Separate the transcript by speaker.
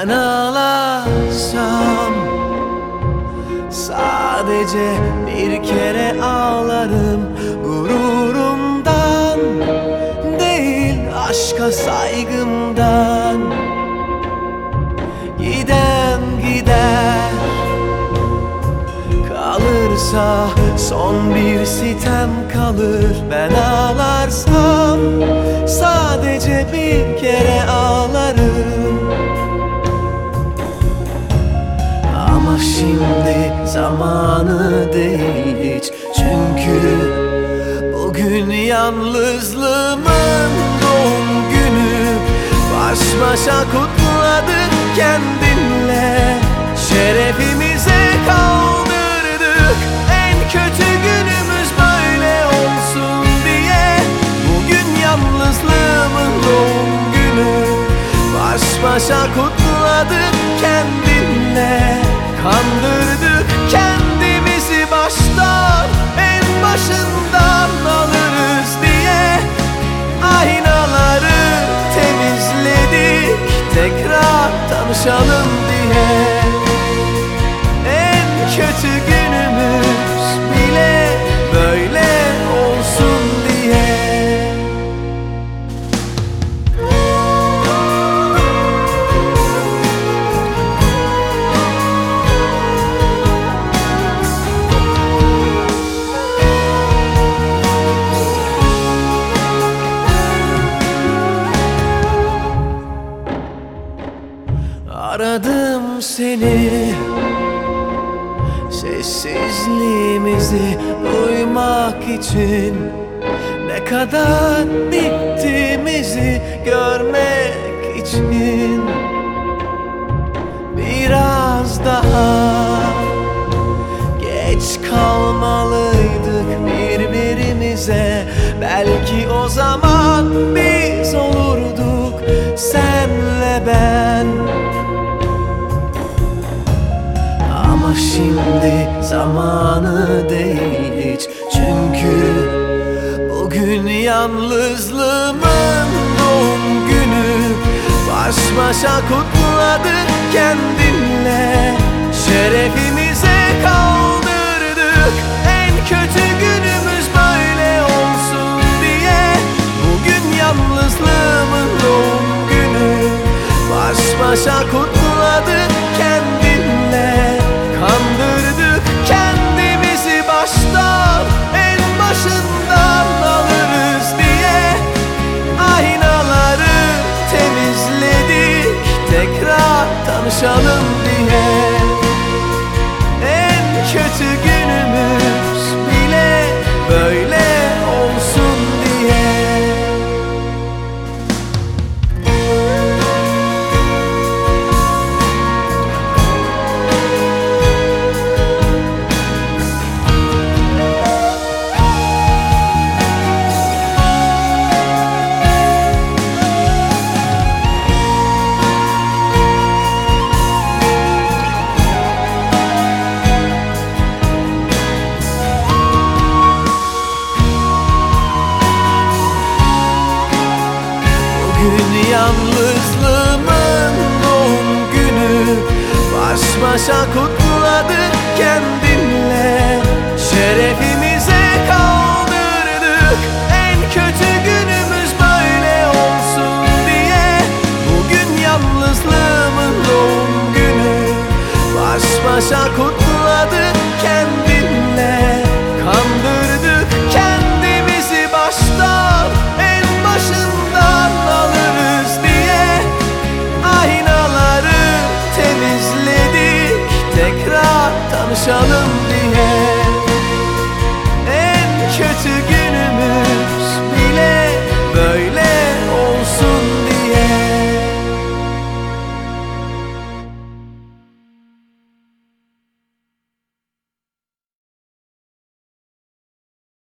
Speaker 1: Ben ağlarsam sadece bir kere ağlarım. Gururumdan değil, aşka saygımdan. Giden gider, kalırsa son bir sitem kalır. Ben ağlarsam sadece bir kere ağlarım. Ama şimdi zamanı değil hiç. Çünkü bugün yalnızlığımın doğum günü. Baş başa kutladık kendinle, şerefimize kaldırdık. En kötü günümüz böyle olsun diye. Bugün yalnızlığımın doğum günü. Baş başa kutladık kendinle, kandırdık kendimizi baştan, en başından alırız diye. Aynaları temizledik tekrar tanışalım diye. En kötü günümüz bile böyle olsun diye. Aradım seni, sessizliğimizi duymak için. Ne kadar bittiğimizi görmek için. Biraz daha geç kalmalıydık birbirimize. Belki o zaman biz olurduk, senle ben. Ama şimdi zamanı değil hiç. Çünkü bugün yalnızlığımın doğum günü. Baş başa kutladık kendinle, şerefimize kaldırdık. En kötü günümüz böyle olsun diye. Bugün yalnızlığımın doğum günü. Baş başa kutladık kendinle, kandırdık kendimizi baştan, en başından alırız diye. Aynaları temizledik tekrar tanışalım diye. En kötü günümüz bile böyle olsun diye. Bugün yalnızlığımın doğum günü. Baş başa kutladık kendinle, şerefimi